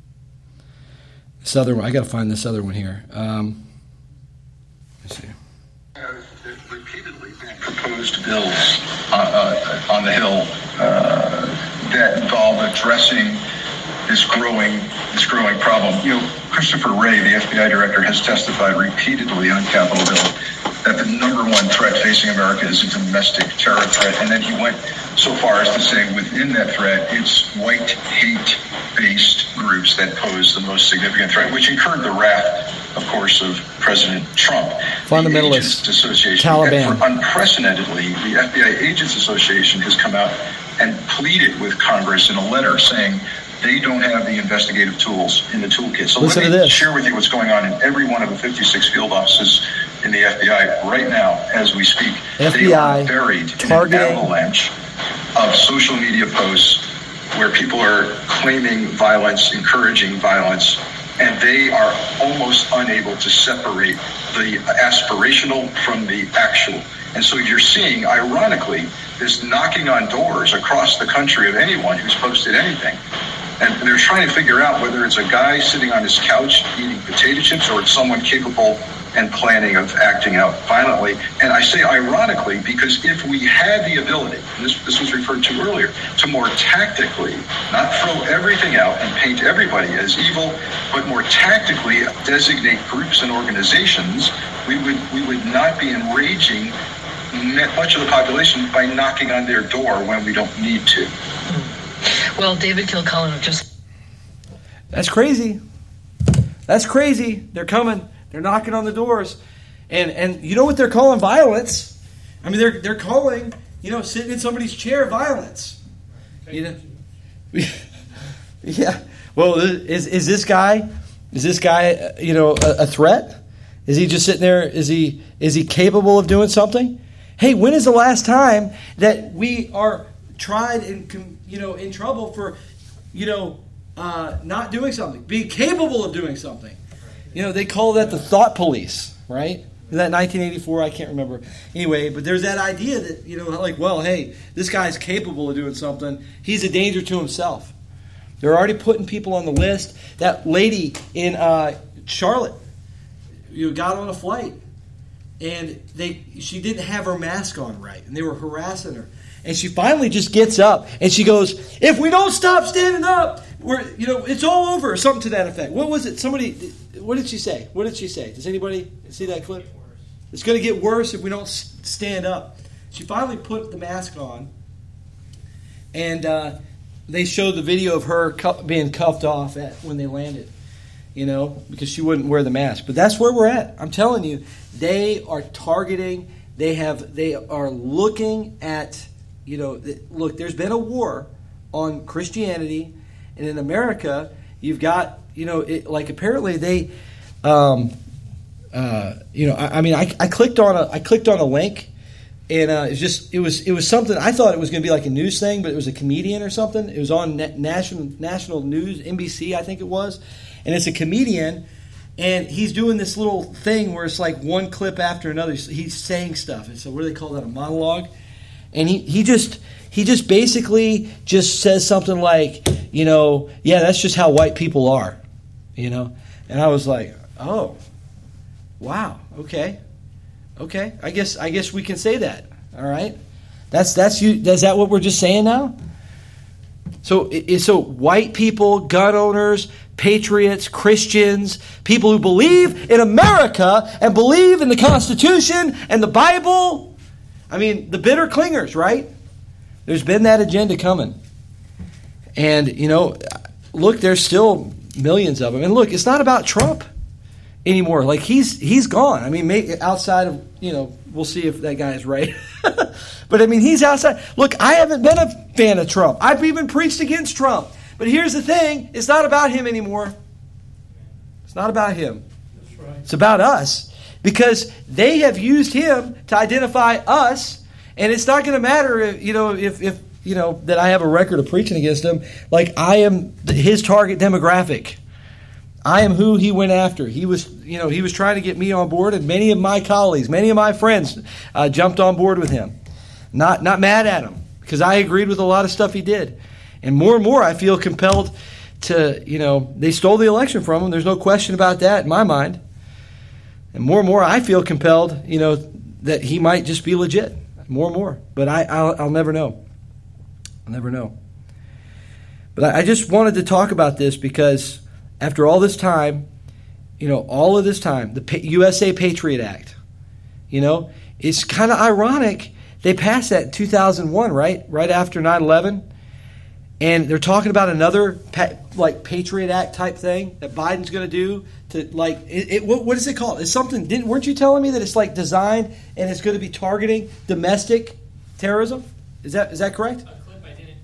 This other one, I got to find this other one here. Um, let's see. There's repeatedly been proposed bills uh, uh, on the Hill uh, that involve addressing this growing this growing problem. You know, Christopher Wray, the F B I director, has testified repeatedly on Capitol Hill that the number one threat facing America is a domestic terror threat. And then he went so far as to say within that threat, it's white hate-based groups that pose the most significant threat, which incurred the wrath, of course, of President Trump. Fundamentalists, the Agents Association, Taliban. For unprecedentedly, the F B I Agents Association has come out and pleaded with Congress in a letter saying they don't have the investigative tools in the toolkit. So Listen let to me this. share with you what's going on in every one of the fifty-six field offices in the F B I right now as we speak. F B I they are buried targeting. in an avalanche of social media posts where people are claiming violence, encouraging violence, and they are almost unable to separate the aspirational from the actual. And so you're seeing, ironically, this knocking on doors across the country of anyone who's posted anything. And they're trying to figure out whether it's a guy sitting on his couch eating potato chips or it's someone capable and planning of acting out violently. And I say ironically because if we had the ability, and this, this was referred to earlier, to more tactically, not throw everything out and paint everybody as evil, but more tactically designate groups and organizations, we would we would not be enraging much of the population by knocking on their door when we don't need to. Well, David Kilcullen just... That's crazy. That's crazy. They're coming. They're knocking on the doors. And and you know what they're calling violence? I mean, they're they're calling, you know, sitting in somebody's chair violence. You know? Yeah. Well, is is this guy, is this guy, you know, a, a threat? Is he just sitting there? Is he is he capable of doing something? Hey, when is the last time that we are tried and, you know, in trouble for, you know, uh, not doing something, being capable of doing something? You know, they call that the thought police, right? Is that nineteen eighty-four? I can't remember. Anyway, but there's that idea that, you know, like, well, hey, this guy's capable of doing something. He's a danger to himself. They're already putting people on the list. That lady in uh, Charlotte, you know, got on a flight, and they she didn't have her mask on right, and they were harassing her. And she finally just gets up, and she goes, "If we don't stop standing up, we're, you know, it's all over," or something to that effect. What was it? Somebody, what did she say? What did she say? Does anybody see that clip? It's going to get worse if we don't stand up. She finally put the mask on, and uh, they showed the video of her cu- being cuffed off at when they landed, you know, because she wouldn't wear the mask. But that's where we're at. I'm telling you, they are targeting. They have. They are looking at. You know, look, there's been a war on Christianity, and in America, you've got, you know, it, like apparently they, um, uh, you know, I, I mean, I, I clicked on a, I clicked on a link, and uh, it's just, it was, it was something. I thought it was going to be like a news thing, but it was a comedian or something. It was on na- national national news, N B C, I think it was, and it's a comedian, and he's doing this little thing where it's like one clip after another. He's saying stuff, and so what do they call that? A monologue. And he, he just he just basically just says something like, you know, yeah, that's just how white people are, you know. And I was like, oh, wow, okay, okay. I guess I guess we can say that. All right, that's that's you. Is that what we're just saying now? So so white people, gun owners, patriots, Christians, people who believe in America and believe in the Constitution and the Bible. I mean, the bitter clingers, right? There's been that agenda coming. And, you know, look, there's still millions of them. And look, it's not about Trump anymore. Like, he's he's gone. I mean, may, outside of, you know, we'll see if that guy is right. But, I mean, he's outside. Look, I haven't been a fan of Trump. I've even preached against Trump. But here's the thing. It's not about him anymore. It's not about him. That's right. It's about us. Because they have used him to identify us, and it's not going to matter, if, you know, if, if you know that I have a record of preaching against him. Like, I am his target demographic. I am who he went after. He was, you know, he was trying to get me on board, and many of my colleagues, many of my friends, uh, jumped on board with him. Not not mad at him, because I agreed with a lot of stuff he did, and more and more I feel compelled to, you know, they stole the election from him. There's no question about that in my mind. And more and more, I feel compelled, you know, that he might just be legit. More and more. But I, I'll, I'll never know. I'll never know. But I, I just wanted to talk about this because after all this time, you know, all of this time, the U S A Patriot Act, you know, it's kind of ironic. They passed that in two thousand one, right? Right after nine eleven. And they're talking about another like Patriot Act type thing that Biden's going to do to like it, it, what, what is it called? It's something. Didn't weren't you telling me that it's like designed and it's going to be targeting domestic terrorism? Is that is that correct? A clip I didn't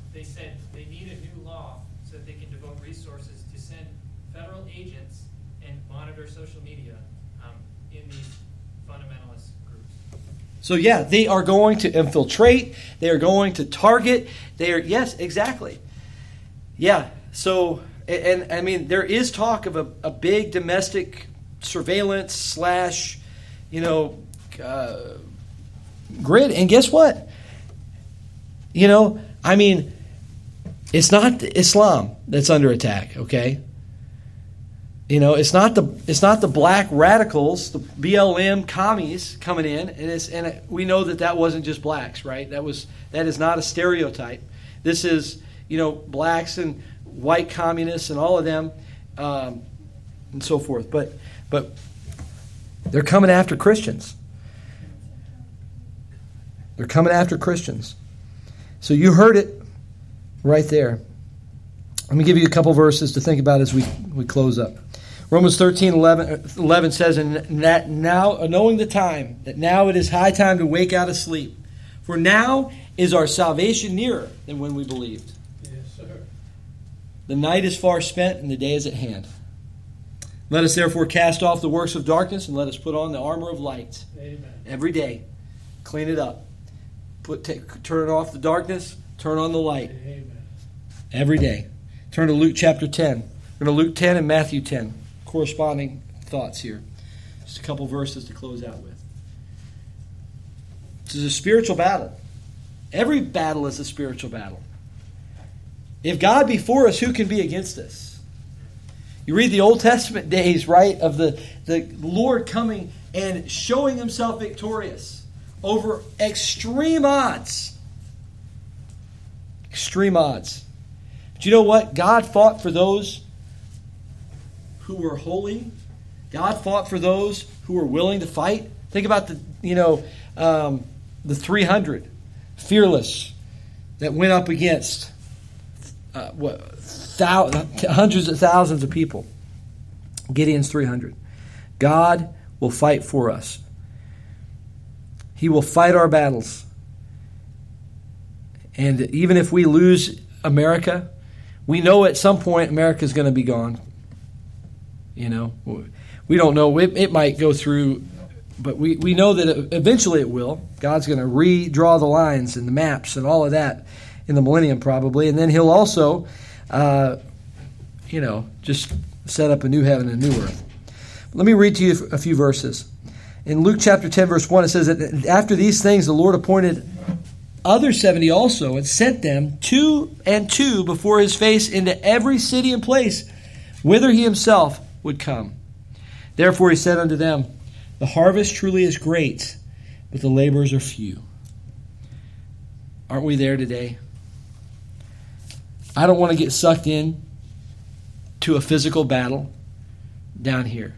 they said they need a new law so that they can devote resources to send federal agents and monitor social media um, in these fundamentalist groups. So yeah, they are going to infiltrate. They are going to target. They are, yes, exactly. Yeah. So, and, and I mean, there is talk of a, a big domestic surveillance slash, you know, uh, grid. And guess what? You know, I mean, it's not Islam that's under attack. Okay. You know, it's not the it's not the black radicals, the B L M commies coming in, and it's and it, we know that that wasn't just blacks, right? That was that is not a stereotype. This is, you know, blacks and white communists and all of them, um, and so forth. But but they're coming after Christians. They're coming after Christians. So you heard it right there. Let me give you a couple verses to think about as we we close up. Romans thirteen eleven says, and that now, knowing the time, that now it is high time to wake out of sleep. For now is our salvation nearer than when we believed. Yes, sir. The night is far spent and the day is at hand. Let us therefore cast off the works of darkness and let us put on the armor of light. Amen. Every day, clean it up. Put, take, turn off the darkness, turn on the light. Amen. Every day. Turn to Luke chapter ten. We're going to Luke ten and Matthew ten. Corresponding thoughts here. Just a couple verses to close out with. This is a spiritual battle. Every battle is a spiritual battle. If God be for us, who can be against us? You read the Old Testament days, right, of the, the Lord coming and showing himself victorious over extreme odds. Extreme odds. But you know what? God fought for those who were holy. God fought for those who were willing to fight. Think about the, you know, um, the three hundred, fearless, that went up against uh, what, thou- hundreds of thousands of people. Gideon's three hundred. God will fight for us. He will fight our battles. And even if we lose America, we know at some point America is going to be gone. You know, we don't know. It, it might go through, but we, we know that eventually it will. God's going to redraw the lines and the maps and all of that in the millennium probably. And then he'll also, uh, you know, just set up a new heaven and a new earth. Let me read to you a few verses. In Luke chapter ten, verse one, it says that after these things, the Lord appointed other seventy also and sent them two and two before his face into every city and place whither he himself would come. Therefore he said unto them, the harvest truly is great, but the laborers are few. Aren't we there today? I don't want to get sucked in to a physical battle down here.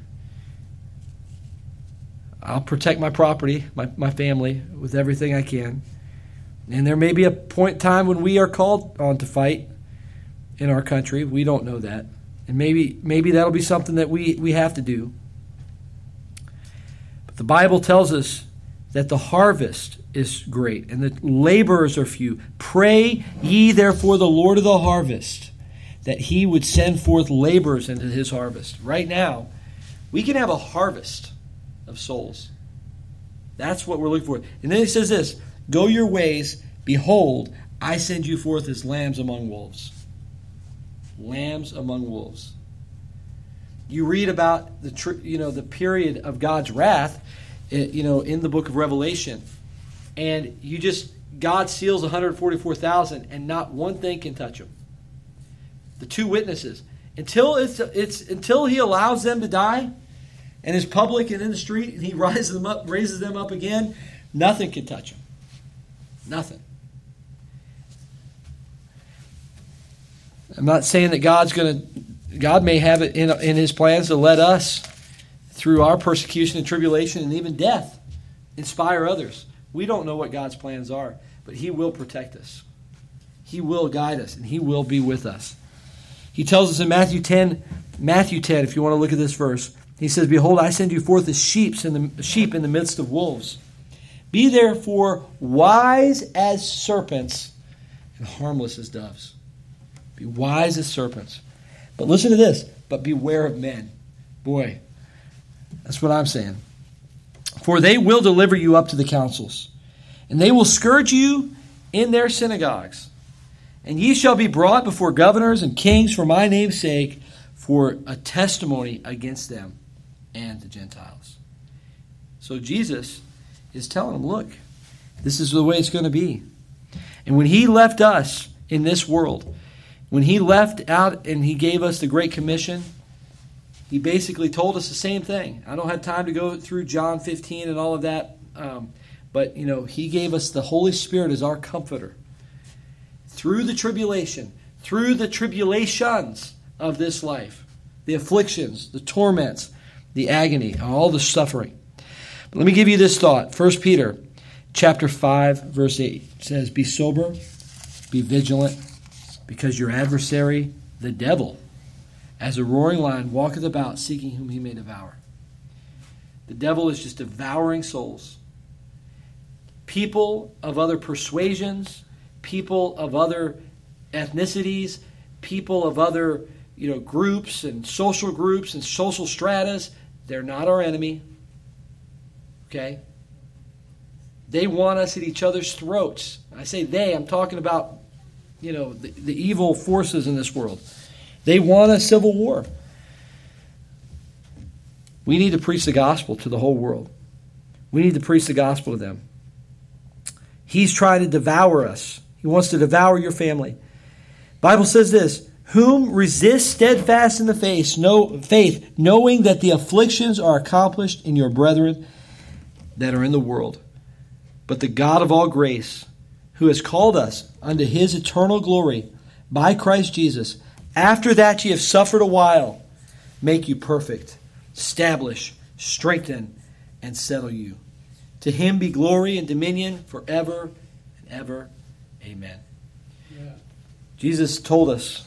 I'll protect my property, my, my family, with everything I can. And there may be a point in time when we are called on to fight in our country. We don't know that. And maybe maybe that'll be something that we, we have to do. But the Bible tells us that the harvest is great and the laborers are few. Pray ye therefore the Lord of the harvest, that he would send forth laborers into his harvest. Right now, we can have a harvest of souls. That's what we're looking for. And then he says this, go your ways, behold, I send you forth as lambs among wolves. Lambs among wolves. You read about the tr- you know the period of God's wrath, you know, in the book of Revelation, and you just God seals one hundred forty-four thousand, and not one thing can touch them. The two witnesses, until it's it's until He allows them to die, and is public and in the street, and He raises them up, raises them up again, nothing can touch them. Nothing. I'm not saying that God's going to, God may have it in, in His plans to let us, through our persecution and tribulation and even death, inspire others. We don't know what God's plans are, but He will protect us. He will guide us, and He will be with us. He tells us in Matthew ten, Matthew ten, if you want to look at this verse, He says, behold, I send you forth as sheep in the, sheep in the midst of wolves. Be therefore wise as serpents and harmless as doves. Be wise as serpents. But listen to this. But beware of men. Boy, that's what I'm saying. For they will deliver you up to the councils, and they will scourge you in their synagogues. And ye shall be brought before governors and kings for my name's sake, for a testimony against them and the Gentiles. So Jesus is telling them, look, this is the way it's going to be. And when he left us in this world, when he left out and he gave us the Great Commission, he basically told us the same thing. I don't have time to go through John fifteen and all of that, um, but you know, he gave us the Holy Spirit as our comforter. Through the tribulation, through the tribulations of this life, the afflictions, the torments, the agony, all the suffering. But let me give you this thought. First Peter chapter five, verse eight says, be sober, be vigilant, because your adversary, the devil, as a roaring lion, walketh about, seeking whom he may devour. The devil is just devouring souls. People of other persuasions, people of other ethnicities, people of other, you know, groups and social groups and social stratas, they're not our enemy. Okay? They want us at each other's throats. I say they, I'm talking about, you know, the, the evil forces in this world. They want a civil war. We need to preach the gospel to the whole world. We need to preach the gospel to them. He's trying to devour us. He wants to devour your family. Bible says this, whom resist steadfast in the faith, know, faith, knowing that the afflictions are accomplished in your brethren that are in the world. But the God of all grace, who has called us unto his eternal glory by Christ Jesus, after that ye have suffered a while, make you perfect, establish, strengthen, and settle you. To him be glory and dominion forever and ever. Amen. Yeah. Jesus told us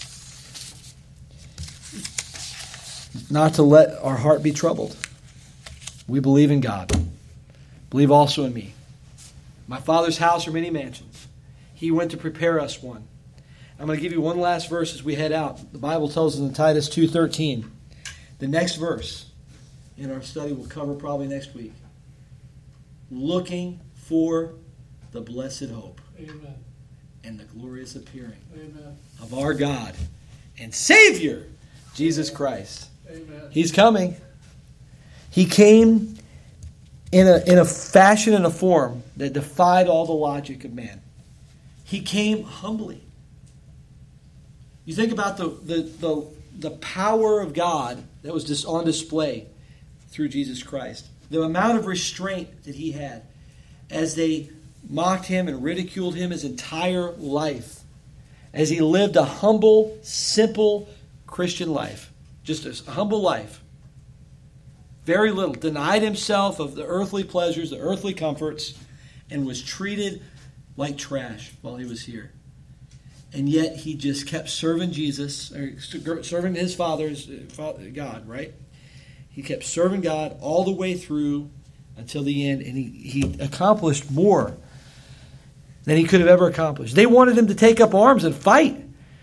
not to let our heart be troubled. We believe in God. Believe also in me. My Father's house are many mansions. He went to prepare us one. I'm going to give you one last verse as we head out. The Bible tells us in Titus two thirteen. The next verse in our study we'll cover probably next week. Looking for the blessed hope. Amen. And the glorious appearing Amen. Of our God and Savior, Jesus Christ. Amen. He's coming. He came in a, in a fashion and a form that defied all the logic of man. He came humbly. You think about the, the, the, the power of God that was just on display through Jesus Christ. The amount of restraint that he had as they mocked him and ridiculed him his entire life. As he lived a humble, simple Christian life. Just a humble life. Very little. Denied himself of the earthly pleasures, the earthly comforts, and was treated like trash while he was here. And yet he just kept serving Jesus, or serving his Father's God, right? He kept serving God all the way through until the end, and he, he accomplished more than he could have ever accomplished. They wanted him to take up arms and fight.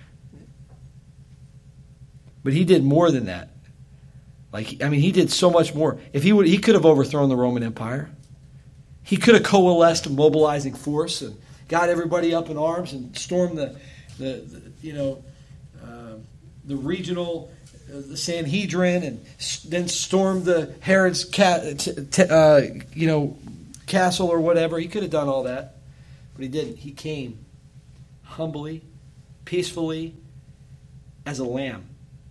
But he did more than that. Like, I mean, he did so much more. If he would, he could have overthrown the Roman Empire. He could have coalesced a mobilizing force and got everybody up in arms and stormed the, the, the you know, uh, the regional, uh, the Sanhedrin, and s- then stormed the Herod's, ca- t- t- uh, you know, castle or whatever. He could have done all that, but he didn't. He came humbly, peacefully, as a lamb.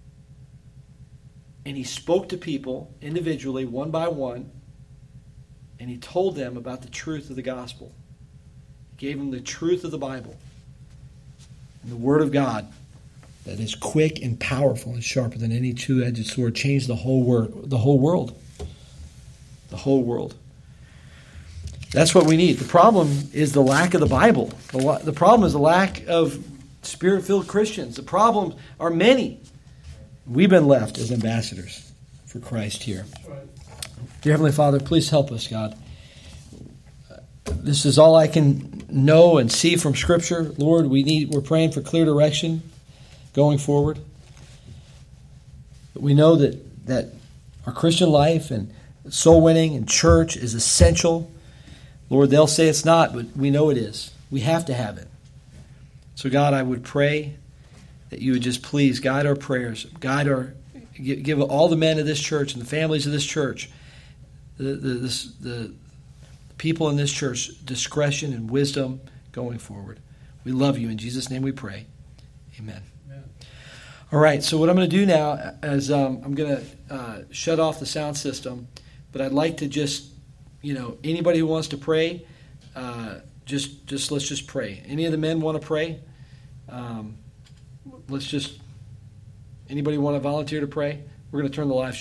And he spoke to people individually, one by one, and he told them about the truth of the gospel. He gave them the truth of the Bible and the Word of God that is quick and powerful and sharper than any two-edged sword. Changed the whole word, the whole world. The whole world. That's what we need. The problem is the lack of the Bible. The, the problem is the lack of Spirit-filled Christians. The problems are many. We've been left as ambassadors for Christ here. Right. Dear Heavenly Father, please help us, God. this is all I can know and see from Scripture. Lord, we need, we're praying for clear direction going forward. But we know that, that our Christian life and soul winning and church is essential. Lord, they'll say it's not, but we know it is. We have to have it. So God, I would pray that you would just please guide our prayers, guide our, give all the men of this church and the families of this church, the the, this, the people in this church, discretion and wisdom going forward. We love you. In Jesus' name we pray. Amen. Amen. All right, so what I'm going to do now is um, I'm going to uh, shut off the sound system, but I'd like to just, you know, anybody who wants to pray, uh, just just let's just pray. Any of the men want to pray? Um, let's just, anybody want to volunteer to pray? We're going to turn the live stream